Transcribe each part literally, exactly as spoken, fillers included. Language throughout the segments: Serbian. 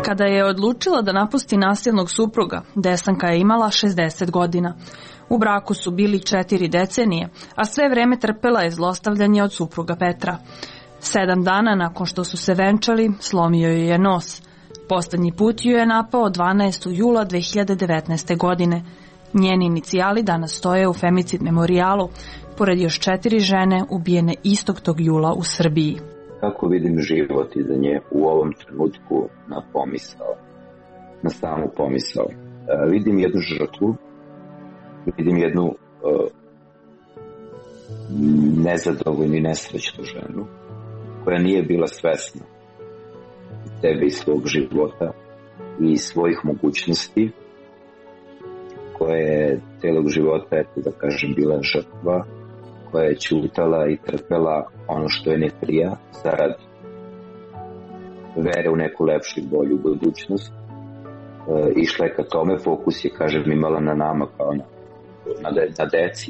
Kada je odlučila da napusti nasilnog supruga, Desanka je imala šezdeset godina. U braku su bili četiri decenije, a sve vreme trpela je zlostavljanje od supruga Petra. Sedam dana nakon što su se venčali, slomio joj je nos. Poslednji put ju je napao dvanaestog jula dve hiljade devetnaeste. godine. Njeni inicijali danas stoje u femicid memorijalu, pored još četiri žene ubijene istog tog jula u Srbiji. Kako vidim život iza nje u ovom trenutku na pomisao, na samu pomisao. E, vidim jednu žrtvu, vidim jednu e, nezadovoljnu i nesrećnu ženu koja nije bila svesna sebe i svog života i svojih mogućnosti, koja je celog života, eto da kažem, bila žrtva, koja je ćutala i trpela ono što je ne prija zarad vere u neku lepšu i bolju budućnost. E, išla je ka tome, fokus je, kažem, imala na nama kao na, na, de, na deci.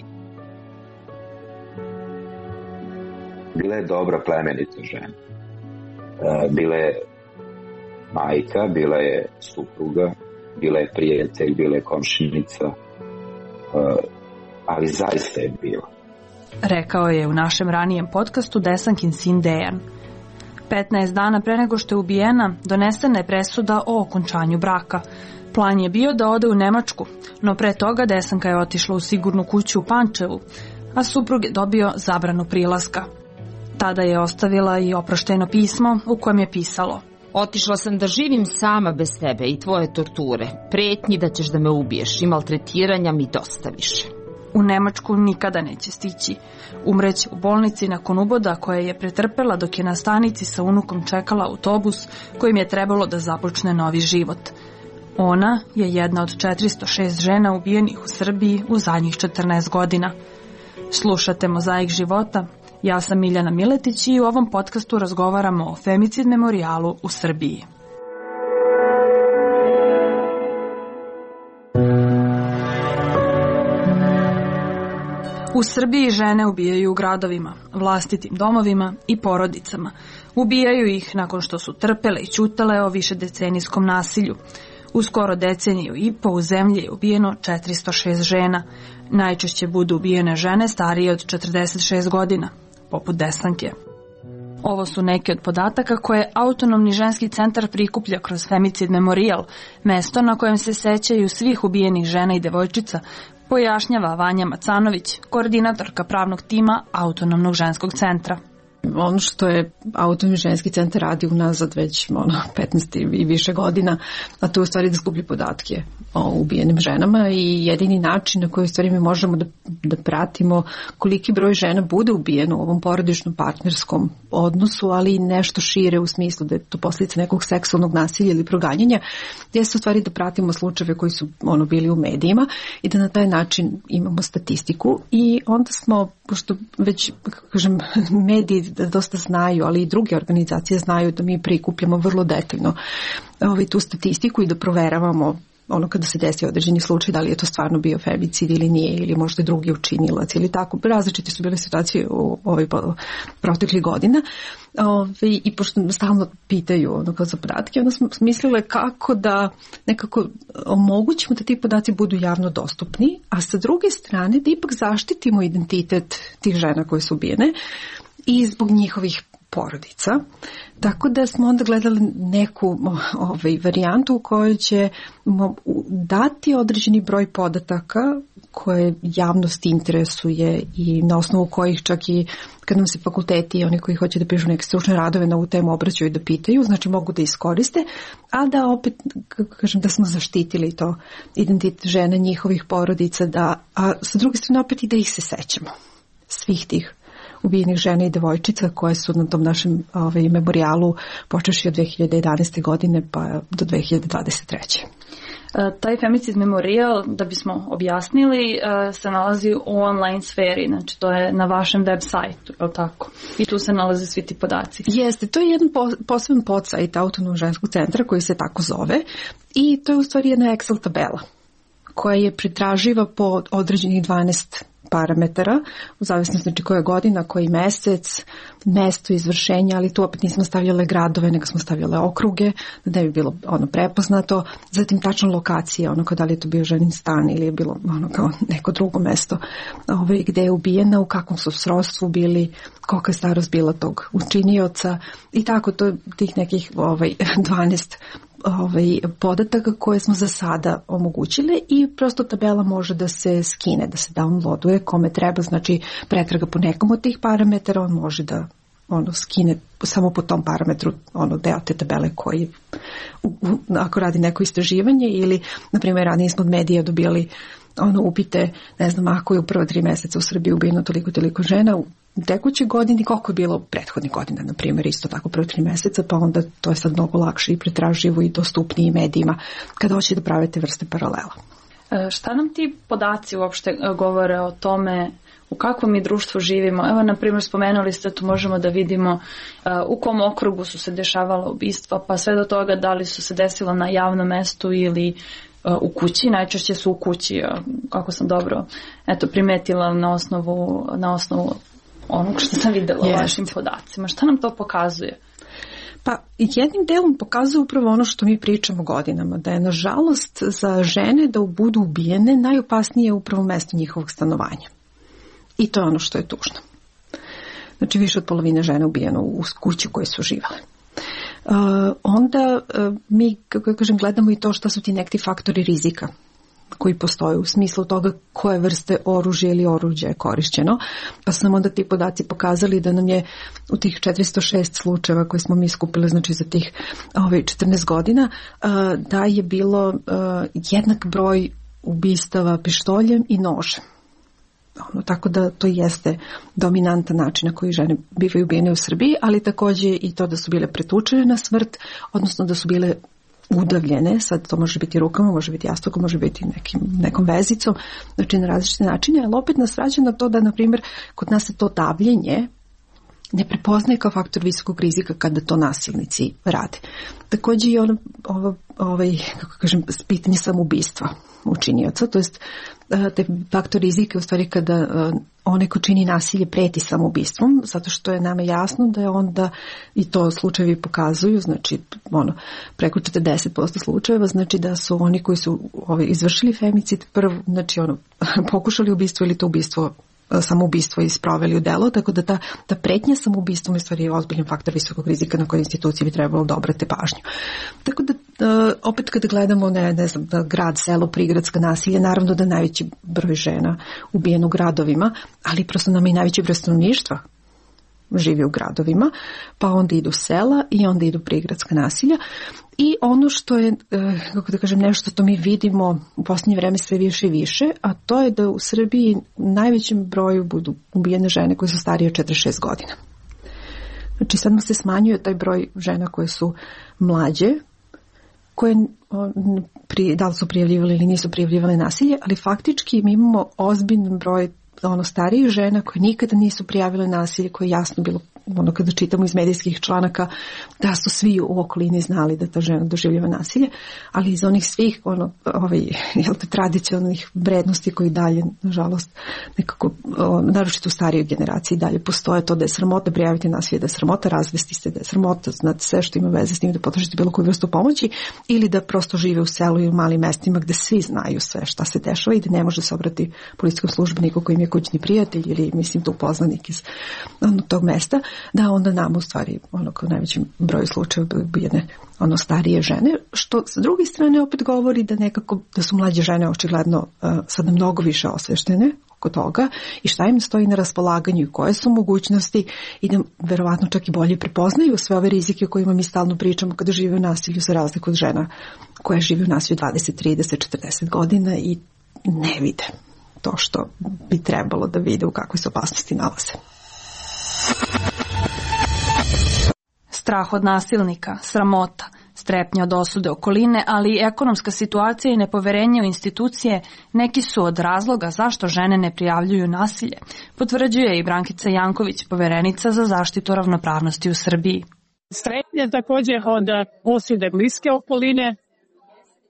Bila je dobra, plemenita žena. E, bila je majka, bila je supruga, bila je prijatelj, bila je komšinica, e, ali zaista je bila. Rekao je u našem ranijem podcastu Desankin sin Dejan. petnaest dana pre nego što je ubijena, donesena je presuda o okončanju braka. Plan je bio da ode u Nemačku, no pre toga Desanka je otišla u sigurnu kuću u Pančevu, a suprug je dobio zabranu prilaska. Tada je ostavila i oproštajno pismo u kojem je pisalo: Otišla sam da živim sama bez tebe i tvoje torture, pretnji da ćeš da me ubiješ i maltretiranja mi dosta više. U Nemačku nikada neće stići. Umreće u bolnici nakon uboda koje je pretrpela dok je na stanici sa unukom čekala autobus kojim je trebalo da započne novi život. Ona je jedna od četiristo šest žena ubijenih u Srbiji u zadnjih četrnaest godina. Slušate Mozaik života. Ja sam Miljana Miletić i u ovom podcastu razgovaramo o femicid memorijalu u Srbiji. U Srbiji žene ubijaju u gradovima, vlastitim domovima i porodicama. Ubijaju ih nakon što su trpele i ćutale o višedecenijskom nasilju. U skoro deceniju i po u zemlji je ubijeno četiristo šest žena. Najčešće budu ubijene žene starije od četrdeset šest godina, poput Desanke. Ovo su neki od podataka koje Autonomni ženski centar prikuplja kroz Femicid memorijal, mesto na kojem se sećaju svih ubijenih žena i devojčica, pojašnjava Vanja Macanović, koordinatorka pravnog tima Autonomnog ženskog centra. Ono što je Autonomni ženski centar radi unazad već ono, petnaest i više godina, a to je u stvari da skuplja podatke o ubijenim ženama i jedini način na koji u stvari mi možemo da, da pratimo koliki broj žena bude ubijeno u ovom porodičnom partnerskom odnosu, ali i nešto šire u smislu da je to posljedica nekog seksualnog nasilja ili proganjanja, gdje se u stvari da pratimo slučajeve koji su ono bili u medijima i da na taj način imamo statistiku i onda smo, pošto već, kako kažem, mediji da dosta znaju, ali i druge organizacije znaju da mi prikupljamo vrlo detaljno ovaj, tu statistiku i da proveravamo ono kada se desi određeni slučaj, da li je to stvarno bio femicid ili nije, ili možda drugi učinilac ili tako. Različite su bile situacije u ovoj proteklih godina. Ove, I pošto stalno pitaju ono kao za podatke, onda smo mislile kako da nekako omogućimo da ti podaci budu javno dostupni, a sa druge strane da ipak zaštitimo identitet tih žena koje su ubijene i zbog njihovih porodica. Tako da smo onda gledali neku ovaj, varijantu u kojoj će dati određeni broj podataka koje javnost interesuje i na osnovu kojih čak i kad nam se fakulteti i oni koji hoće da pišu neke stručne radove na ovu temu obraćaju da pitaju, znači mogu da iskoriste, a da opet, kako kažem, da smo zaštitili to identitet žena, njihovih porodica, da, a sa druge strane opet i da ih se sećamo, svih tih ubijenih žena i devojčica koje su na tom našem ovaj, memorijalu počeši od dve hiljade jedanaeste. godine pa do dve hiljade dvadeset treće. Taj femicid memorijal, da bismo objasnili, se nalazi u online sferi, znači to je na vašem web sajtu, je li tako? I tu se nalaze svi ti podaci. Jeste, to je jedan poseban podsajt Autonomnog ženskog centra koji se tako zove i to je u stvari jedna Excel tabela koja je pretraživa po određenih dvanaest parametara, u zavisnosti znači koja godina, koji mesec, mesto izvršenja, ali tu opet nismo stavljale gradove, nego smo stavljale okruge, da ne bi bilo ono prepoznato, zatim tačno lokacija, ono kao da li je to bio ženin stan ili je bilo ono kao neko drugo mesto ovaj, gde je ubijena, u kakvom su srodstvu bili, kolika je starost bila tog učinioca i tako to tih nekih ovaj, dvanaest ovaj, podataka koje smo za sada omogućile i prosto tabela može da se skine, da se downloaduje kome treba, znači pretraga po nekom od tih parametara, on može da ono skine samo po tom parametru ono deo te tabele koji ako radi neko istraživanje ili na primjer ranije smo od medija dobijali ono upite, ne znam, ako je u prva tri meseca u Srbiji ubijeno toliko toliko žena u tekućoj godini, koliko je bilo prethodnih godina, na primjer, isto tako prvo tri meseca, pa onda to je sad mnogo lakše i pretraživo i dostupnije medijima kada hoće da prave te vrste paralela. E, šta nam ti podaci uopšte govore o tome u kakvom mi društvu živimo? Evo, na primjer, spomenuli ste, tu možemo da vidimo uh, u kom okrugu su se dešavala ubistva, pa sve do toga da li su se desila na javnom mestu ili uh, u kući, najčešće su u kući, uh, kako sam dobro eto, primetila na osnovu, na osnovu onog što sam videla u vašim podacima. Šta nam to pokazuje? Pa jednim delom pokazuje upravo ono što mi pričamo godinama, da je nažalost za žene da budu ubijene najopasnije upravo mesto njihovog stanovanja. I to je ono što je tužno. Znači više od polovine žena ubijeno u kući koje su živale. Uh, onda uh, mi, kako kažem, gledamo i to šta su ti neki faktori rizika koji postoje u smislu toga koje vrste oružja ili oruđa je korišćeno. Pa su nam onda ti podaci pokazali da nam je u tih četiristo šest slučajeva koje smo mi skupili, znači za tih ovaj, četrnaest godina, uh, da je bilo uh, jednak broj ubistava pištoljem i nožem. Ono, tako da to jeste dominantan način na koji žene bivaju ubijene u Srbiji, ali takođe i to da su bile pretučene na smrt, odnosno da su bile udavljene, sad to može biti rukama, može biti jastukom, može biti nekim, nekom vezicom, znači na različite načine, ali opet nas vraća na to da, na primjer, kod nas se to davljenje ne prepoznaje kao faktor visokog rizika kada to nasilnici rade. Takođe i ono, ovo, ovaj, kako kažem, pitanje samoubistva učinioca, to jest te faktor rizika u stvari kada onaj ko čini nasilje preti samoubistvom, zato što je nama jasno da je onda, i to slučajevi pokazuju, znači ono, preko četrdeset posto slučajeva, znači da su oni koji su ovaj, izvršili femicid prvo, znači ono, pokušali ubistvo ili to ubistvo samoubistvo i sproveli u delo, tako da ta, ta pretnja samoubistvom je stvari ozbiljan faktor visokog rizika na koje institucije bi trebalo da obrate pažnju. Tako da opet kada gledamo ne, ne znam, da grad, selo, prigradska nasilje, naravno da najveći broj žena ubijen u gradovima, ali prosto nam i najveći broj stanovništva živi u gradovima, pa onda idu sela i onda idu prigradska nasilja. I ono što je, kako da kažem, nešto što mi vidimo u posljednje vreme sve više i više, a to je da u Srbiji u najvećem broju budu ubijene žene koje su starije od četrdeset šest godina. Znači sad mu se smanjuje taj broj žena koje su mlađe, koje da li su prijavljivali ili nisu prijavljivali nasilje, ali faktički mi imamo ozbiljan broj ono starijih žena koje nikada nisu prijavile nasilje, koje je jasno bilo ono kada čitamo iz medijskih članaka da su svi u okolini znali da ta žena doživljava nasilje, ali iz onih svih ono, ovaj, jel te, tradicionalnih vrednosti koji dalje, nažalost, nekako, naročito u starijoj generaciji dalje postoje to da je sramota prijaviti nasilje, da je sramota razvesti se, da je sramota znati sve što ima veze s tim, da potražite bilo koju vrstu pomoći ili da prosto žive u selu i u malim mestima gde svi znaju sve šta se dešava i da ne može se obrati policijskom službeniku koji im je kućni prijatelj ili mislim tu poznanik iz ono, tog mesta, da onda nam u stvari ono kao najvećem broju slučajeva ubijene ono starije žene, što s druge strane opet govori da nekako da su mlađe žene očigledno uh, sada mnogo više osveštene oko toga i šta im stoji na raspolaganju i koje su mogućnosti i da verovatno čak i bolje prepoznaju sve ove rizike o kojima mi stalno pričamo kada žive u nasilju za razliku od žena koje žive u nasilju dvadeset, trideset, četrdeset godina i ne vide to što bi trebalo da vide u kakvoj se opasnosti nalaze. Strah od nasilnika, sramota, strepnja od osude okoline, ali i ekonomska situacija i nepoverenje u institucije neki su od razloga zašto žene ne prijavljuju nasilje, potvrđuje i Brankica Janković, poverenica za zaštitu ravnopravnosti u Srbiji. Strepnja takođe od osude bliske okoline,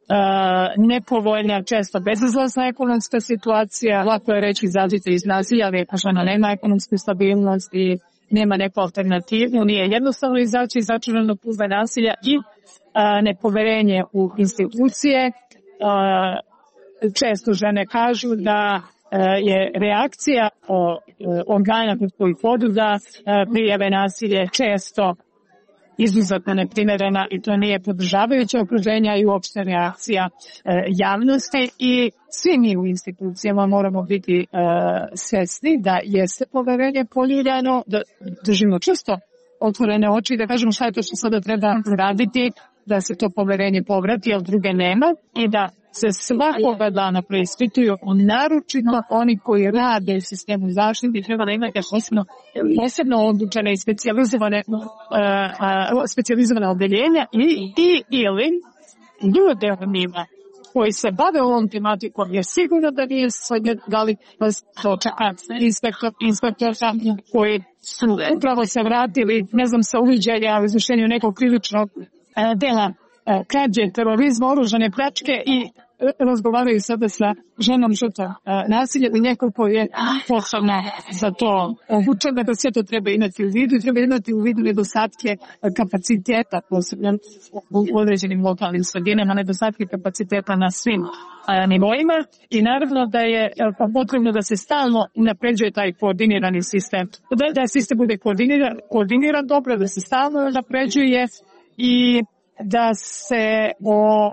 nepovoljna, često bezizlazna ekonomska situacija. Lako je reći izađite iz nasilja, ali žena nema ekonomsku stabilnost i nema neku alternativu, nije jednostavno izaći iz začaranog kruga nasilja i a, nepoverenje u institucije. A, često žene kažu da a, je reakcija o, organa koji poduda prijave nasilje često izuzetno neprimerena i to nije podržavajuće okruženja i uopšte reakcija e, javnosti i svi mi u institucijama moramo biti e, svesni da jeste poverenje poljuljano, da držimo često otvorene oči i da kažemo šta je to što sada treba raditi da se to poverenje povrati, jer druge nema i da se svakoga dana preispituju, naročito oni koji rade u sistemu zaštite, treba da imate posebno, posebno odlučene i specijalizovane, uh, uh, specijalizovane odeljenja i, i ili ljude od njima koji se bave ovom tematikom, jer sigurno da nije svojeg, da li vas to čeka inspektor, inspektor koji su upravo se vratili, ne znam, sa uviđenja u izvršenju nekog krivičnog uh, dela uh, krađe, terorizma, oružane pljačke i razgovaraju sada sa ženom žrtvom nasilja i neko ko je posebno za to obučena, da sve to treba imati u vidu i treba imati u vidu nedostatke kapaciteta, posebno u određenim lokalnim sredinama, nedostatke kapaciteta na svim nivoima i naravno da je potrebno da se stalno napređuje taj koordinirani sistem. Da, da sistem bude koordiniran, koordiniran dobro, da se stalno napređuje i da se o,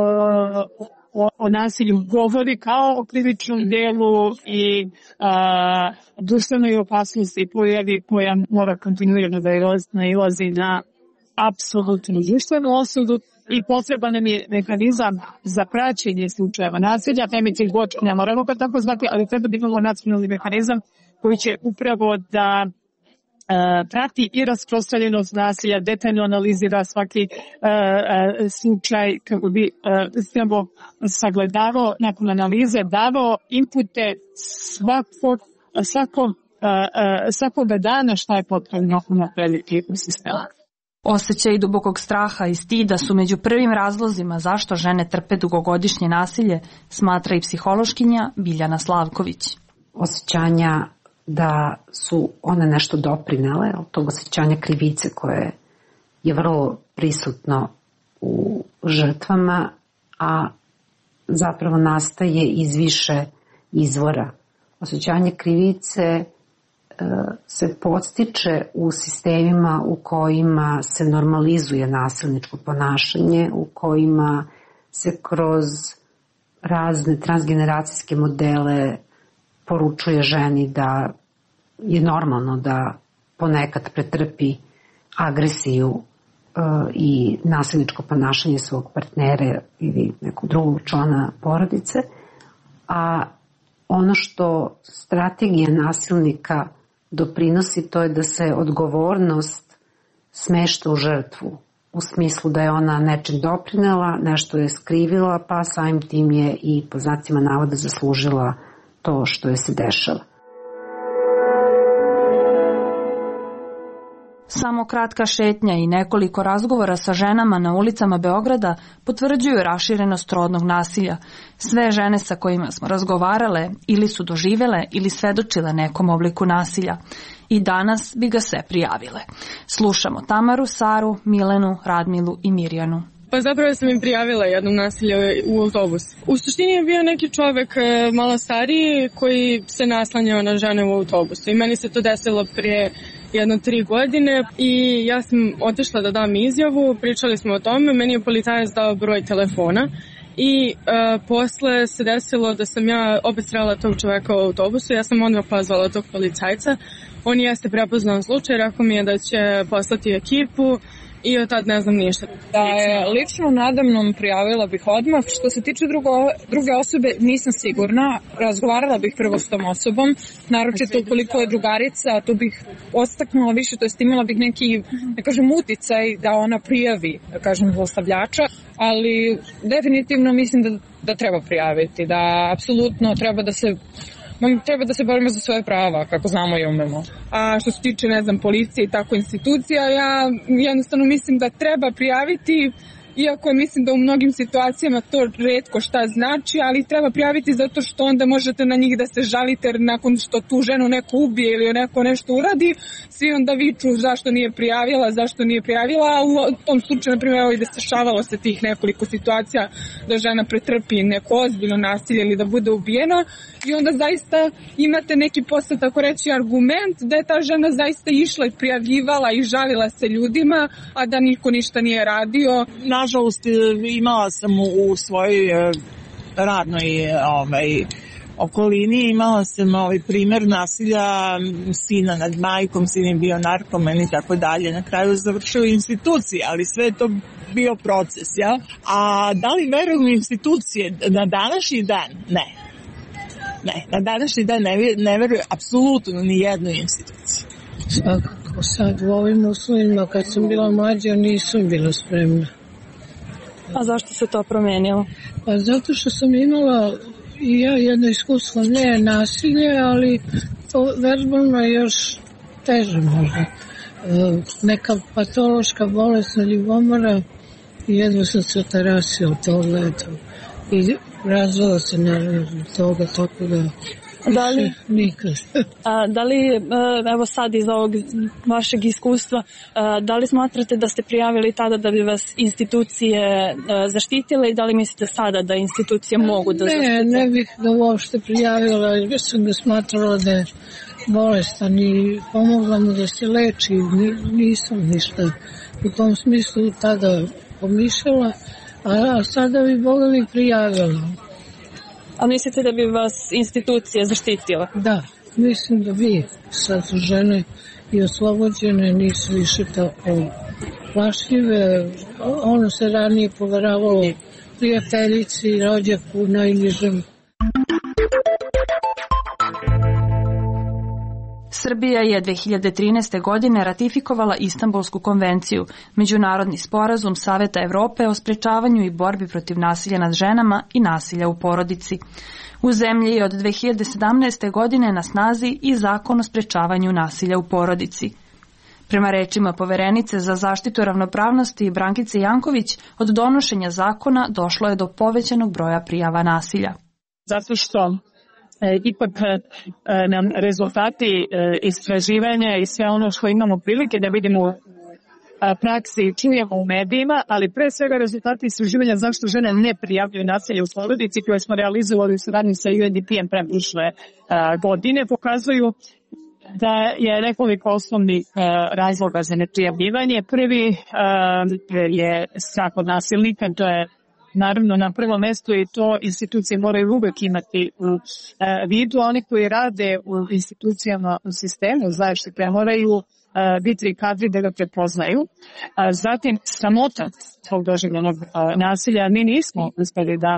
o O, o nasilju govori kao o krivičnom delu i a, društvenoj opasnosti pojavi koja mora kontinuirano da nailazi na apsolutnu društvenu osudu i potreban nam je mehanizam za praćenje slučajeva nasilja, femicid watch, ne moramo ga tako zvati, ali treba da imamo nacionalni mehanizam koji će upravo da Uh, prati i rasprostranjenost nasilja, detaljno analizira svaki uh, uh, slučaj kako bi uh, sagledavao nakon analize, davao inpute svakog, svakog, uh, uh, svakoga dana šta je potrebno unaprediti u sistemu. Osjećaj dubokog straha i stida su među prvim razlozima zašto žene trpe dugogodišnje nasilje, smatra i psihološkinja Biljana Slavković. Osjećanja da su one nešto doprinele, tog osjećanja krivice koje je vrlo prisutno u žrtvama, a zapravo nastaje iz više izvora. Osjećanje krivice e, se podstiče u sistemima u kojima se normalizuje nasilničko ponašanje, u kojima se kroz razne transgeneracijske modele poručuje ženi da je normalno da ponekad pretrpi agresiju uh, i nasilničko ponašanje svog partnera ili nekog drugog člana porodice, a ono što strategija nasilnika doprinosi to je da se odgovornost smešta u žrtvu, u smislu da je ona nečim doprinela, nešto je skrivila, pa samim tim je i po znacima navoda zaslužila to što je se dešava. Samo kratka šetnja i nekoliko razgovora sa ženama na ulicama Beograda potvrđuju raširenost rodnog nasilja. Sve žene sa kojima smo razgovarale ili su doživele ili svedočile nekom obliku nasilja. I danas bi ga sve prijavile. Slušamo Tamaru, Saru, Milenu, Radmilu i Mirjanu. Pa zapravo sam im prijavila jednom nasilje u autobus. U suštini je bio neki čovek malo stariji koji se naslanjao na žene u autobusu i meni se to desilo prije jedno tri godine i ja sam otišla da dam izjavu, pričali smo o tome, meni je policajac dao broj telefona i uh, posle se desilo da sam ja opet srela tog čoveka u autobusu, ja sam odmah pozvala tog policajca, on jeste prepoznao slučaj, rekao mi je da će poslati ekipu i od tad ne znam ništa. Da je lično nadamnom prijavila bih odmah. Što se tiče drugo, druge osobe, nisam sigurna. Razgovarala bih prvo s tom osobom, naročito ukoliko je drugarica, tu bih ostaknula više, to jest imala bih neki, ne kažem, uticaj da ona prijavi, da kažem, zlostavljača, ali definitivno mislim da, da treba prijaviti, da apsolutno treba da se treba da se borimo za svoje prava, kako znamo i umemo. A što se tiče, ne znam, policije i tako institucija, ja jednostavno mislim da treba prijaviti iako mislim da u mnogim situacijama to retko šta znači, ali treba prijaviti zato što onda možete na njih da se žalite, jer nakon što tu ženu neko ubije ili neko nešto uradi, svi onda viču zašto nije prijavila, zašto nije prijavila, a u tom slučaju, na primjer, da se dešavalo se tih nekoliko situacija da žena pretrpi neko ozbiljno nasilje ili da bude ubijena i onda zaista imate neki posle, tako reći, argument da je ta žena zaista išla i prijavljivala i žalila se ljudima, a da niko ništa nije radio. Nažalost, imala sam u svojoj radnoj ovaj, okolini, imala sam ovaj primer nasilja sina nad majkom, sin je bio narkoman i tako dalje. Na kraju završio institucije, ali sve je to bio proces, ja? A da li verujem u institucije? Na današnji dan? Ne. Ne, na današnji dan ne, ne verujem apsolutno ni jednoj instituciji. Svakako, sad u ovim uslovima kad sam bila mlađa nisam bila spremna. A zašto se to promenilo? Pa zato što sam imala i ja jedno iskustvo, ne nasilje, ali to verbalno je još teže možda. Neka patološka bolesna ljubomora i jedva sam se otarasila od tog leta. I razvala se naravno toga, tako da da li, nikad. A, da li, evo sad iz ovog vašeg iskustva, da li smatrate da ste prijavili tada da bi vas institucije zaštitile i da li mislite sada da institucije mogu da zaštite? Ne, ne bih da uopšte prijavila, jer sam ga smatrala da je bolestan i pomogla mu da se leči, nisam ništa u tom smislu tada pomišljala, a sada bi Boga mi prijavila. A mislite da bi vas institucije zaštitila? Da, mislim da bi. Sad su žene i oslobođene, nisu više tako plašljive. Ono se ranije poveravalo prijateljici, rođaku, najnižem. Srbija je dve hiljade trinaeste. godine ratifikovala Istanbulsku konvenciju, međunarodni sporazum Saveta Evrope o sprečavanju i borbi protiv nasilja nad ženama i nasilja u porodici. U zemlji je od dve hiljade sedamnaeste. godine na snazi i zakon o sprečavanju nasilja u porodici. Prema rečima poverenice za zaštitu ravnopravnosti Brankice Janković, od donošenja zakona došlo je do povećanog broja prijava nasilja. Zato što E, ipak e, nam rezultati e, istraživanja i sve ono što imamo prilike da vidimo u praksi i čujemo u medijima, ali pre svega rezultati istraživanja zašto žene ne prijavljuju nasilje u porodici koje smo realizovali u saradnji sa U N D P-em pre prošle godine pokazuju da je nekoliko osnovnih razloga za neprijavljivanje. Prvi je strah od nasilnika, to je naravno na prvom mestu i to institucije moraju uvek imati u e, vidu. Oni koji rade u institucijama u sistemu zaštite moraju e, biti kadri da ga prepoznaju. A, zatim sramota tog doživljenog e, nasilja. Mi nismo uspeli da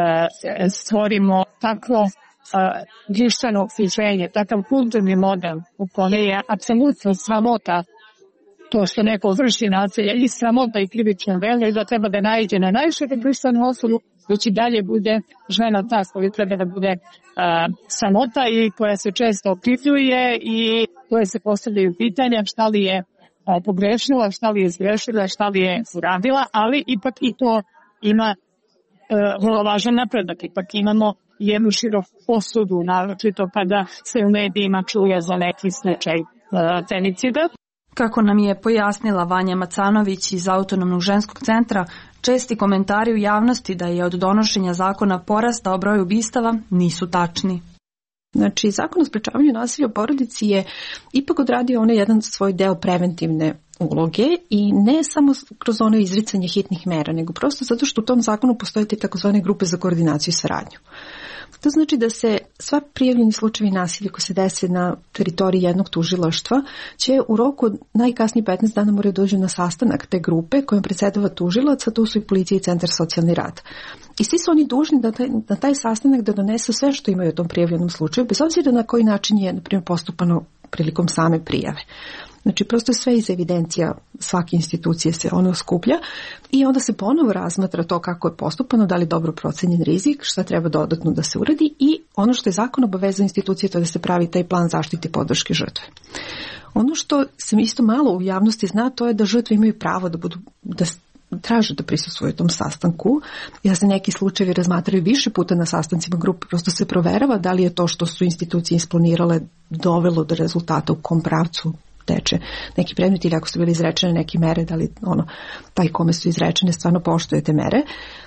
e, stvorimo takvo društveno okruženje, takav kulturni model u kome je apsolutno sramota to što neko vrši nasilje i sramota i krivično delo i da treba da naiđe na najšire društvenu osudu, već i dalje bude žena ta koja treba da bude uh, sramota i koja se često okrivljuje i koje se postavljaju pitanja šta li je uh, pogrešila, šta li je zgrešila, šta li je uradila, ali ipak i to ima uh, vrlo važan napredak. Ipak imamo jednu široku osudu, naročito kada se u medijima čuje za neki slučaj uh, femicida. Kako nam je pojasnila Vanja Macanović iz Autonomnog ženskog centra, česti komentari u javnosti da je od donošenja zakona porastao broj ubistava nisu tačni. Znači, zakon o sprečavanju nasilja u porodici je ipak odradio onaj jedan svoj deo preventivne uloge i ne samo kroz ono izricanje hitnih mera, nego prosto zato što u tom zakonu postoje te takozvane grupe za koordinaciju i saradnju. To znači da se sva prijavljeni slučajevi nasilja koji se dese na teritoriji jednog tužilaštva će u roku od najkasnije petnaest dana moraju doći na sastanak te grupe kojom predsjedava tužilac, a tu su i policija i centar socijalni rad. I svi su oni dužni da taj, na taj sastanak da donesu sve što imaju o tom prijavljenom slučaju, bez obzira na koji način je, na primjer, postupano prilikom same prijave. Znači, prosto sve iz evidencija svake institucije se ono skuplja i onda se ponovo razmatra to kako je postupano, da li dobro procenjen rizik, šta treba dodatno da se uradi i ono što je zakon obavezao institucije to da se pravi taj plan zaštite i podrške žrtve. Ono što se isto malo u javnosti zna, to je da žrtve imaju pravo da budu, da traže da prisustvuju tom sastanku. Ja se neki slučajevi razmatraju više puta na sastancima grupe, prosto se proverava da li je to što su institucije isplanirale dovelo do rezultata, u kom pravcu teče neki predmet ili ako su bili izrečene neke mere, da li ono, taj kome su izrečene stvarno poštuje te mere.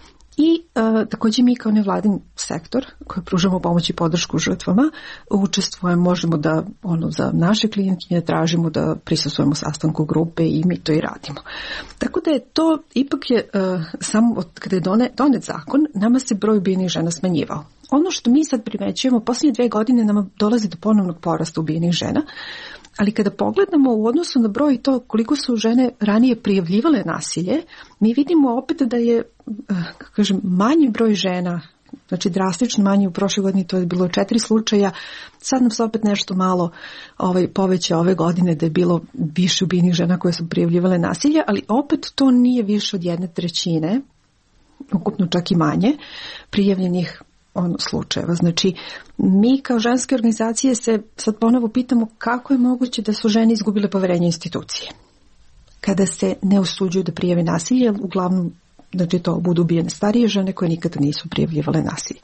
I e, također mi kao nevladin sektor koji pružamo pomoć i podršku žrtvama učestvujemo, možemo da ono, za naše klijentkinje tražimo da prisustvujemo sastanku grupe i mi to i radimo. Tako da je to, ipak je e, samo od kada je donet, donet zakon, nama se broj ubijenih žena smanjivao. Ono što mi sad primećujemo, posljednje dve godine nama dolazi do ponovnog porasta ubijenih žena, ali kada pogledamo u odnosu na broj to koliko su žene ranije prijavljivale nasilje, mi vidimo opet da je, kako kažem, manji broj žena, znači drastično manji, u prošle godini to je bilo četiri slučaja, sad nam se opet nešto malo ovaj, poveća ove godine da je bilo više ubijenih žena koje su prijavljivale nasilje, ali opet to nije više od jedne trećine, ukupno čak i manje, prijavljenih ono, slučajeva. Znači, mi kao ženske organizacije se sad ponovo pitamo kako je moguće da su žene izgubile poverenje institucije. Kada se ne usuđuju da prijave nasilje, uglavnom, znači to budu ubijene starije žene koje nikada nisu prijavljivale nasilje.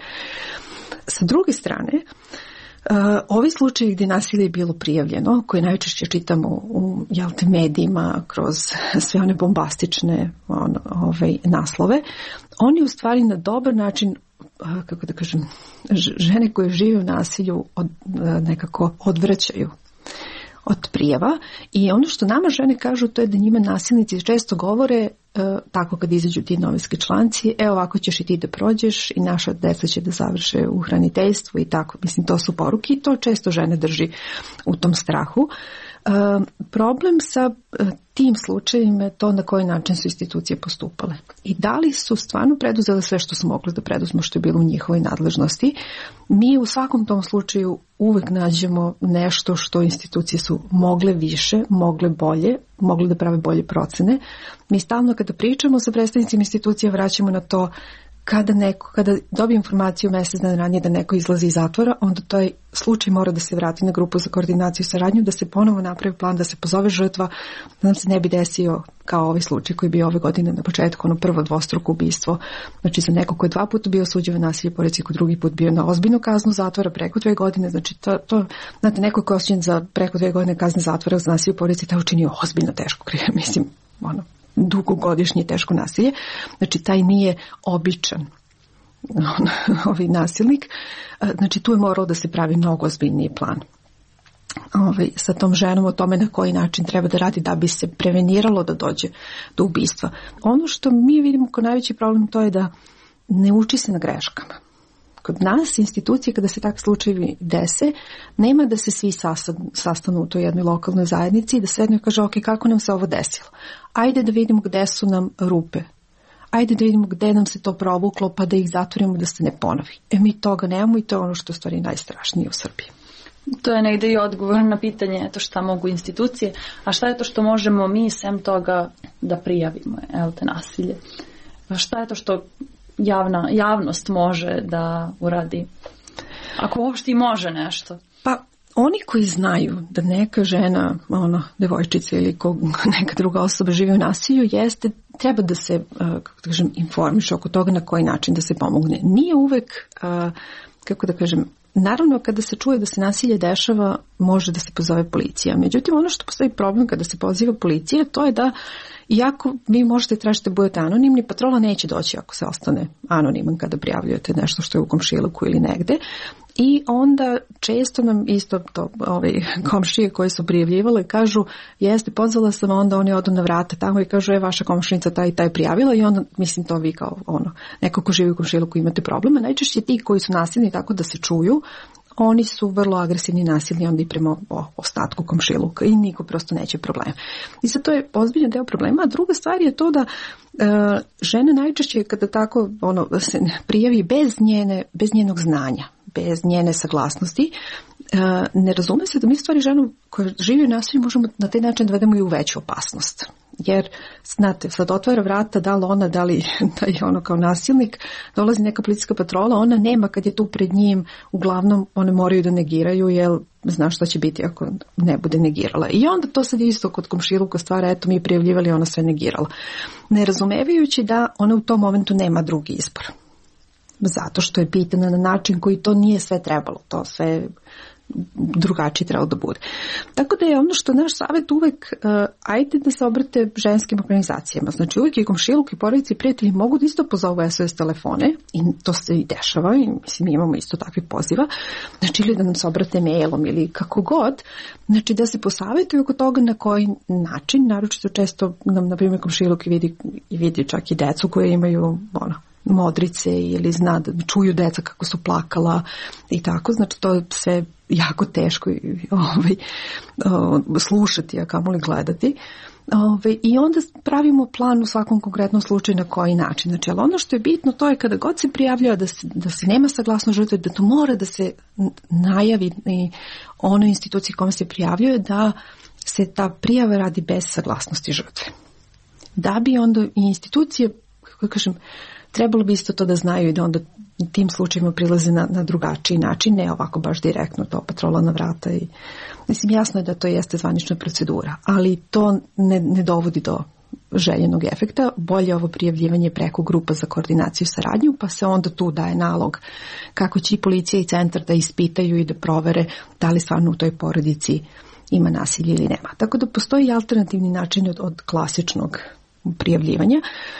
Sa druge strane, uh, ovi slučajevi gdje nasilje je bilo prijavljeno, koje najčešće čitamo u jel te, medijima kroz sve one bombastične on, ovaj, naslove, oni u stvari na dobar način, kako da kažem, žene koje žive u nasilju od, nekako odvraćaju od prijava. I ono što nama žene kažu, to je da njima nasilnici često govore e, tako kad izađu ti novinski članci, e ovako ćeš i ti da prođeš i naša deca će da završe u hraniteljstvu i tako. Mislim, to su poruke i to često žene drži u tom strahu. E, problem sa e, tim slučajevima je to na koji način su institucije postupale. I da li su stvarno preduzele sve što su mogli da preduzmu što je bilo u njihovoj nadležnosti. Mi u svakom tom slučaju uvek nađemo nešto što institucije su mogle više, mogle bolje, mogle da prave bolje procene. Mi stalno kada pričamo sa predstavnicima institucija vraćamo na to kada neko, kada dobije informaciju mjesec dana ranije da neko izlazi iz zatvora, onda taj slučaj mora da se vrati na grupu za koordinaciju i saradnju, da se ponovo napravi plan, da se pozove žrtva, da nam se ne bi desio kao ovaj slučaj koji je bio ove godine na početku, ono prvo dvostruko ubistvo. Znači za neko ko je dva puta bio osuđen na nasilje porodice, ko drugi put bio na ozbiljnu kaznu zatvora preko dve godine, znači to, to znate, neko ko je osuđen za preko dve godine kazne zatvora za nasilje porodice, taj učinio ozbiljno teško krivično, mislim, ono, dugogodišnje teško nasilje, znači taj nije običan ovaj nasilnik, znači tu je moralo da se pravi mnogo ozbiljniji plan ovaj, sa tom ženom o tome na koji način treba da radi da bi se preveniralo da dođe do ubistva. Ono što mi vidimo kao najveći problem to je da ne uči se na greškama. Kod nas institucije kada se takvi slučajevi dese, nema da se svi sastanu u toj jednoj lokalnoj zajednici i da sednu i kaže ok, kako nam se ovo desilo? Ajde da vidimo gde su nam rupe. Ajde da vidimo gde nam se to provuklo pa da ih zatvorimo da se ne ponovi. E mi toga nemamo i to je ono što je u stvari najstrašnije u Srbiji. To je negde i odgovor na pitanje to šta mogu institucije, a šta je to što možemo mi sem toga da prijavimo, evo te nasilje. Šta je to što javna, javnost može da uradi? Ako uopšte i može nešto. Pa oni koji znaju da neka žena, ono, devojčica ili ko, neka druga osoba živi u nasilju, jeste, treba da se, kako da kažem, informiše oko toga na koji način da se pomogne. Nije uvek, kako da kažem, naravno kada se čuje da se nasilje dešava, može da se pozove policija. Međutim, ono što postoji problem kada se poziva policija, to je da iako vi možete tražiti da budete anonimni, patrola neće doći ako se ostane anoniman kada prijavljujete nešto što je u komšiluku ili negde. I onda često nam isto to, ove komšije koje su prijavljivale kažu jeste, pozvala sam, onda oni odu na vrata tamo i kažu je vaša komšinica taj i taj prijavila i onda mislim to vi kao ono, neko ko živi u komšiluku imate problema. Najčešće ti koji su nasilni tako da se čuju, oni su vrlo agresivni nasilni onda i prema ostatku komšiluka i niko prosto neće problem. I sad to je ozbiljan deo problema. A druga stvar je to da e, žena najčešće kada tako ono, se prijavi bez, njene, bez njenog znanja, bez njene saglasnosti, e, ne razume se da mi stvari ženu koja živi u nasilju možemo na taj način da vedemo i u veću opasnost. Jer, znate, sad otvara vrata, da li ona, da li da je ono kao nasilnik, dolazi neka policijska patrola, ona nema kad je tu pred njim, uglavnom one moraju da negiraju, jer zna šta će biti ako ne bude negirala. I onda to sad je isto kod komšiluka stvara, eto mi prijavljivali, ona sve negirala. Ne razumevajući da ona u tom momentu nema drugi izbor. Zato što je pitana na način koji to nije sve trebalo, to sve drugačije trebalo da bude. Tako da je ono što naš savjet uvek, uh, ajde da se obrate ženskim organizacijama. Znači uvek i komšiluk i porodice i prijatelji mogu da isto pozovu S O S telefone i to se i dešava i mislim mi imamo isto takvih poziva. Znači ili da nam se obrate mailom ili kako god. Znači da se posavjetuju oko toga na koji način, naročito često nam na primjer komšiluk i vidi, i vidi čak i decu koje imaju ono, modrice ili zna da čuju deca kako su plakala i tako, znači to je sve jako teško ovaj, slušati, a kamoli gledati. Ovaj, I onda pravimo plan u svakom konkretnom slučaju na koji način. Znači, ali ono što je bitno to je kada god se prijavljava da se, da se nema saglasno žrtve, da to mora da se najavi i onoj instituciji kome se prijavljuje da se ta prijava radi bez saglasnosti žrtve. Da bi onda i institucije, kako kažem, trebalo bi isto to da znaju i da onda tim slučajima prilaze na, na drugačiji način, ne ovako baš direktno to patrola na vrata. I, mislim, jasno je da to jeste zvanična procedura, ali to ne, ne dovodi do željenog efekta. Bolje ovo prijavljivanje preko grupa za koordinaciju i saradnju, pa se onda tu daje nalog kako će i policija i centar da ispitaju i da provere da li stvarno u toj porodici ima nasilje ili nema. Tako da postoji alternativni način od, od klasičnog prijavljivanja.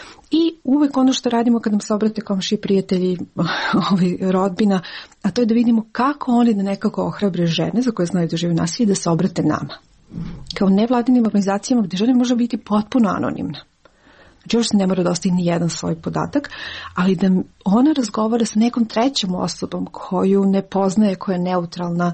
I uvek ono što radimo kad nam se obrate komšiji, prijatelji, ovaj, rodbina, a to je da vidimo kako oni da nekako ohrabre žene za koje znaju da žive nasilje da se obrate nama. Kao nevladinim organizacijama gde žena može biti potpuno anonimna. Znači još se ne mora da ostavi ni jedan svoj podatak, ali da ona razgovara sa nekom trećom osobom koju ne poznaje, koja je neutralna,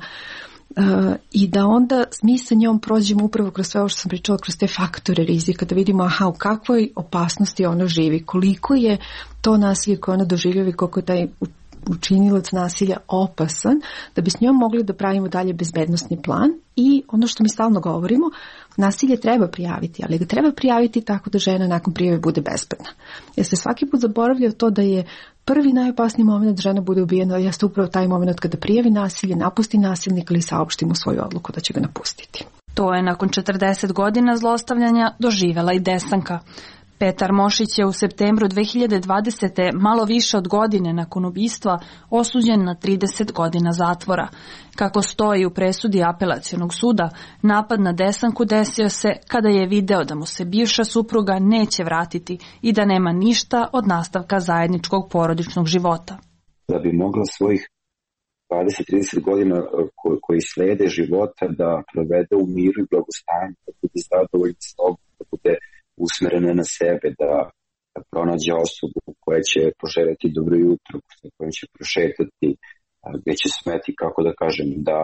Uh, i da onda mi sa njom prođemo upravo kroz sve ovo što sam pričala, kroz te faktore rizika, da vidimo aha, u kakvoj opasnosti ona živi, koliko je to nasilje koje ona doživljava i koliko je taj učinilac nasilja opasan, da bi s njom mogli da pravimo dalje bezbednosni plan. I ono što mi stalno govorimo, nasilje treba prijaviti, ali ga treba prijaviti tako da žena nakon prijave bude bezbedna. Jer se svaki put zaboravlja to da je prvi najopasniji moment da žena bude ubijena, jeste upravo taj moment kada prijavi nasilje, napusti nasilnika ili saopšti mu svoju odluku da će ga napustiti. To je nakon četrdeset godina zlostavljanja doživela i Desanka. Petar Mošić je u septembru dve hiljade dvadesete. malo više od godine nakon ubistva osuđen na trideset godina zatvora. Kako stoji u presudi apelacionog suda, napad na Desanku desio se kada je video da mu se bivša supruga neće vratiti i da nema ništa od nastavka zajedničkog porodičnog života. Da bi mogla svojih dvadeset do trideset godina ko, koji slede života da provede u miru i blagostanju, da bude zadovoljna s sobom, da bude usmerena na sebe, da, da pronađe osobu koja će poželjeti dobro jutro, sa kojom će prošetati, gdje će smeti, kako da kažem, da,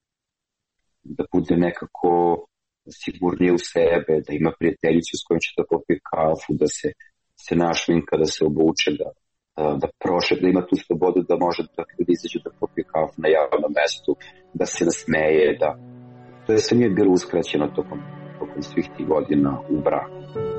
da bude nekako sigurnije u sebe, da ima prijateljicu s kojom će da popije kafu, da se, se našminka, da se obuče, da, da, da prošeta, da ima tu slobodu da može da, da izađe da popije kafu na javnom mestu, da se nasmeje, da to je sve nije bilo uskraćeno tokom, tokom svih tih godina u braku.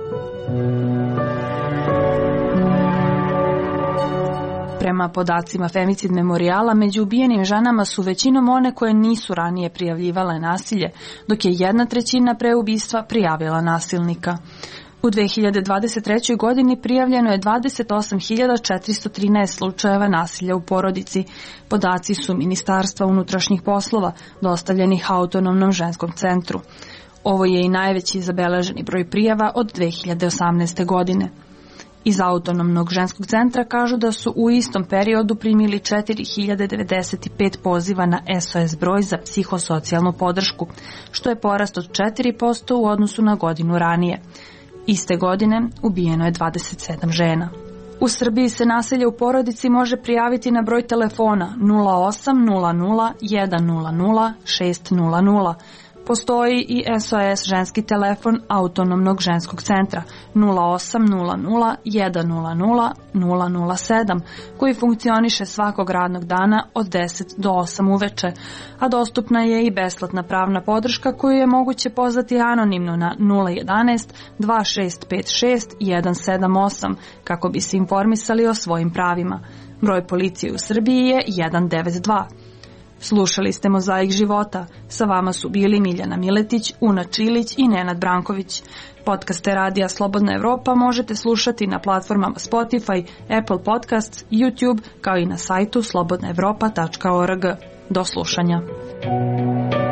Prema podacima Femicid memorijala, među ubijenim ženama su većinom one koje nisu ranije prijavljivale nasilje, dok je jedna trećina pre ubistva prijavila nasilnika. U dve hiljade dvadeset trećoj. godini prijavljeno je dvadeset osam hiljada četiristo trinaest slučajeva nasilja u porodici. Podaci su Ministarstva unutrašnjih poslova dostavljenih Autonomnom ženskom centru. Ovo je i najveći zabeleženi broj prijava od dve hiljade osamnaeste. godine. Iz Autonomnog ženskog centra kažu da su u istom periodu primili četiri hiljade devedeset pet poziva na S O S broj za psihosocijalnu podršku, što je porast od četiri posto u odnosu na godinu ranije. Iste godine ubijeno je dvadeset sedam žena. U Srbiji se nasilje u porodici može prijaviti na broj telefona nula osam nula nula jedan nula nula šest nula nula. Postoji i S O S ženski telefon Autonomnog ženskog centra nula osam nula nula jedan nula nula nula nula sedam koji funkcioniše svakog radnog dana od deset do osam uveče, a dostupna je i besplatna pravna podrška koju je moguće pozvati anonimno na nula jedanaest dva šest pet šest jedan sedam osam kako bi se informisali o svojim pravima. Broj policije u Srbiji je jedan devet dva. Slušali ste Mozaik života. Sa vama su bili Miljana Miletić, Una Čilić i Nenad Branković. Podcaste Radija Slobodna Evropa možete slušati na platformama Spotify, Apple Podcasts, YouTube, kao i na sajtu slobodna evropa tačka org. Do slušanja.